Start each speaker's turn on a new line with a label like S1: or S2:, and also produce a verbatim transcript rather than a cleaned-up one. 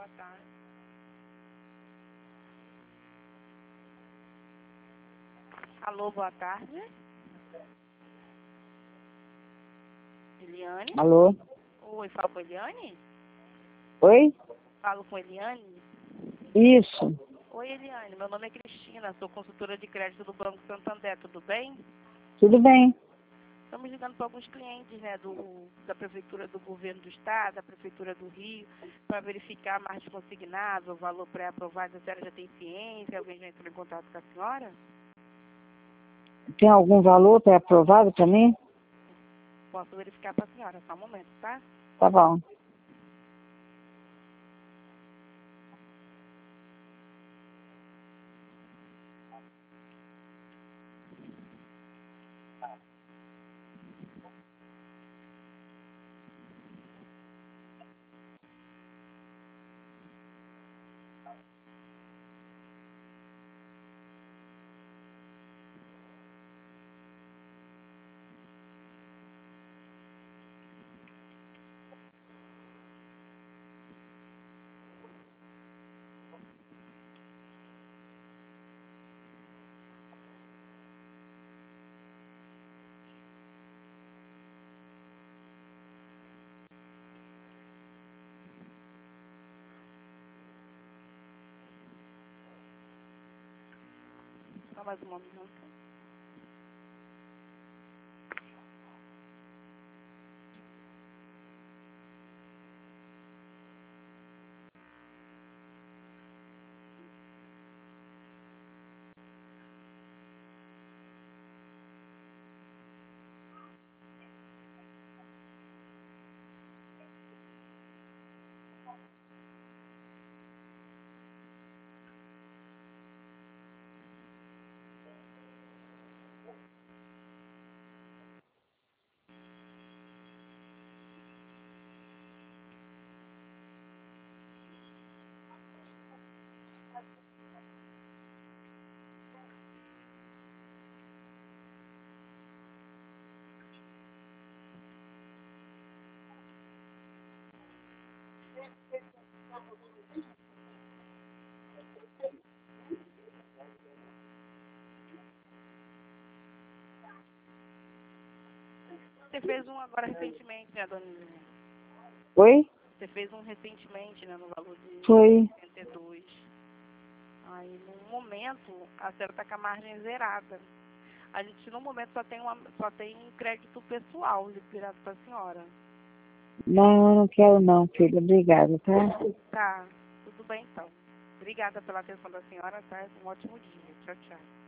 S1: boa tarde. Alô, boa tarde. Eliane?
S2: Alô?
S1: Oi, falo com Eliane?
S2: Oi?
S1: Falo com Eliane?
S2: Isso.
S1: Oi, Eliane, meu nome é Cristina, sou consultora de crédito do Banco Santander, tudo bem?
S2: Tudo bem?
S1: Estamos ligando para alguns clientes, né, do, da Prefeitura do Governo do Estado, da Prefeitura do Rio, para verificar a margem consignada, o valor pré-aprovado. A senhora já tem ciência? Alguém já entrou em contato com a senhora?
S2: Tem algum valor pré-aprovado para mim?
S1: Posso verificar para a senhora, só um momento, tá?
S2: Tá bom.
S1: Só mais um momento. Você fez um agora recentemente, né, dona Eliane?
S2: Oi?
S1: Você fez um recentemente, né, no valor de
S2: Foi.
S1: setenta e dois. Aí, no momento, a senhora está com a margem zerada. A gente, no momento, só tem, uma, só tem crédito pessoal liberado para a senhora.
S2: Não, eu não quero não, filha. Obrigada, tá?
S1: Tá, tudo bem, então. Obrigada pela atenção da senhora, tá? Um ótimo dia. Tchau, tchau.